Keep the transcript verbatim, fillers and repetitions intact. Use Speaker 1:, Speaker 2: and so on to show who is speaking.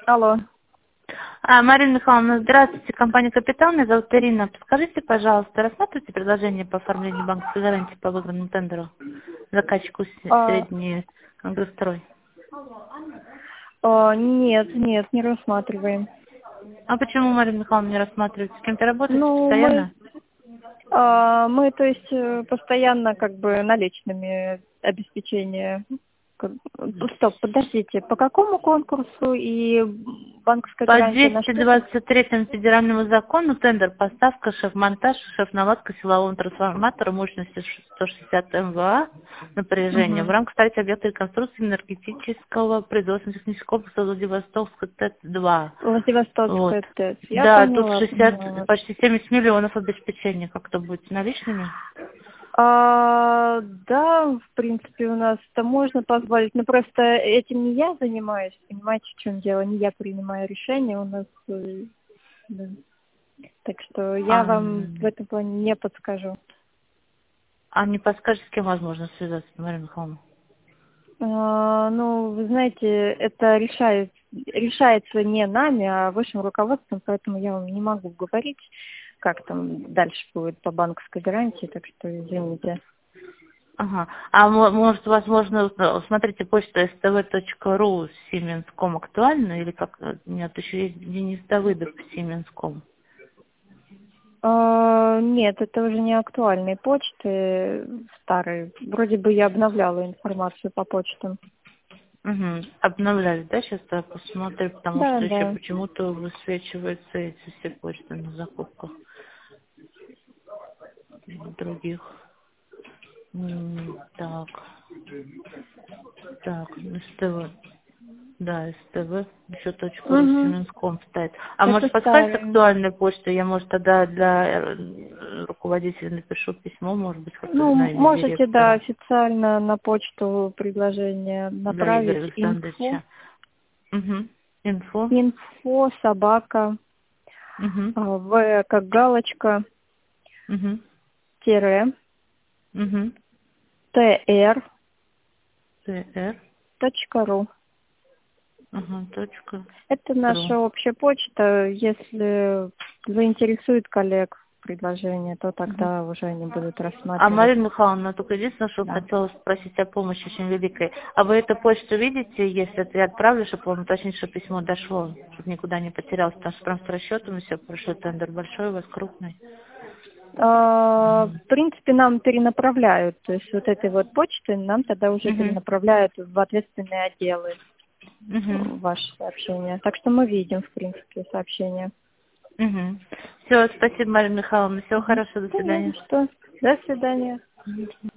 Speaker 1: Алло.
Speaker 2: А, Марина Михайловна, здравствуйте, компания «Капитал», меня зовут Ирина. Подскажите, пожалуйста, рассматриваете предложение по оформлению банковской гарантии по выигранному тендеру заказчику с-
Speaker 1: А,
Speaker 2: средний Ангострой?
Speaker 1: а, нет, нет, не рассматриваем.
Speaker 2: А почему, Марина Михайловна, не рассматриваете? С кем-то работаете
Speaker 1: Ну, мы,
Speaker 2: постоянно?
Speaker 1: а, мы, то есть, э, постоянно как бы наличными обеспечение. Как- Стоп, подождите, по какому конкурсу и банковская
Speaker 2: По
Speaker 1: гарантия на
Speaker 2: двести
Speaker 1: что?
Speaker 2: двадцать третьему федеральному закону тендер поставка, шеф-монтаж, шеф-наладка силового трансформатора мощностью сто шестьдесят мва напряжения в
Speaker 1: Угу.
Speaker 2: рамках строительства объекта реконструкции энергетического производственного технического комплекса Владивостокской ТЭЦ-два. Вот.
Speaker 1: Владивостокская ТЭЦ. Я
Speaker 2: Да, тут
Speaker 1: поняла,
Speaker 2: шестьдесят,
Speaker 1: поняла вас.
Speaker 2: почти семьдесят миллионов обеспечения. Как это будет, наличными?
Speaker 1: А, да, в принципе, у нас это можно позволить, но просто этим не я занимаюсь, понимаете, в чем дело, не я принимаю решения, у нас, э, да. Так что я
Speaker 2: А,
Speaker 1: вам в этом плане не подскажу.
Speaker 2: а не подскажете, с кем возможно связаться, Марина Михайловна?
Speaker 1: А, ну, вы знаете, это решает, решается не нами, а высшим руководством, поэтому я вам не могу говорить, как там дальше будет по банковской гарантии, так что извините.
Speaker 2: Ага. А мо- может, возможно, э, смотрите, почта эс тэ вэ точка ру с Сименском актуальна? Или как? э, Нет, еще есть Денис Давыдов по Сименскому.
Speaker 1: А, нет, это уже не актуальные почты, старые. Вроде бы я обновляла информацию по почтам.
Speaker 2: Угу. Обновляли, да, сейчас я посмотрю, потому
Speaker 1: Да,
Speaker 2: что еще
Speaker 1: да.
Speaker 2: почему-то высвечиваются эти все почты на закупках других. М, Так, так, эс тэ вэ. Да, эс тэ вэ, еще точка ру,
Speaker 1: Угу.
Speaker 2: Сименском стоит. А
Speaker 1: Это
Speaker 2: может подскажете
Speaker 1: старые.
Speaker 2: актуальную почту? Я, может, тогда для э, руководителя напишу письмо, может быть,
Speaker 1: Ну,
Speaker 2: как-то на имя
Speaker 1: можете, да,
Speaker 2: директора,
Speaker 1: официально на почту предложение
Speaker 2: для Игоря
Speaker 1: направить. Инфо.
Speaker 2: Александровича. Угу. Инфо.
Speaker 1: Инфо, собака,
Speaker 2: Угу.
Speaker 1: а, В как галочка,
Speaker 2: Угу.
Speaker 1: тире,
Speaker 2: Угу.
Speaker 1: тр,
Speaker 2: ТР.
Speaker 1: точка ру.
Speaker 2: Ага, точка
Speaker 1: Это
Speaker 2: ру.
Speaker 1: наша общая почта. Если заинтересует коллег предложение, то
Speaker 2: Мгм.
Speaker 1: тогда уже они будут
Speaker 2: А
Speaker 1: рассматривать.
Speaker 2: Марина Михайловна, только единственное, что
Speaker 1: Да.
Speaker 2: хотела спросить о помощи очень великой. А вы эту почту видите, если это я отправлю, чтобы вам уточнить, что письмо дошло, чтобы никуда не потерялось, потому что прям с расчетом все прошлый тендер большой, у вас крупный.
Speaker 1: А, В принципе, нам перенаправляют, то есть вот этой вот почты нам тогда уже
Speaker 2: Угу.
Speaker 1: перенаправляют в ответственные отделы
Speaker 2: Угу.
Speaker 1: ваши сообщения. Так что мы видим, в принципе, сообщения.
Speaker 2: Угу. Все, спасибо, Марина Михайловна. Всего
Speaker 1: Мгм.
Speaker 2: хорошего, до
Speaker 1: Да, не за
Speaker 2: свидания.
Speaker 1: что. До свидания.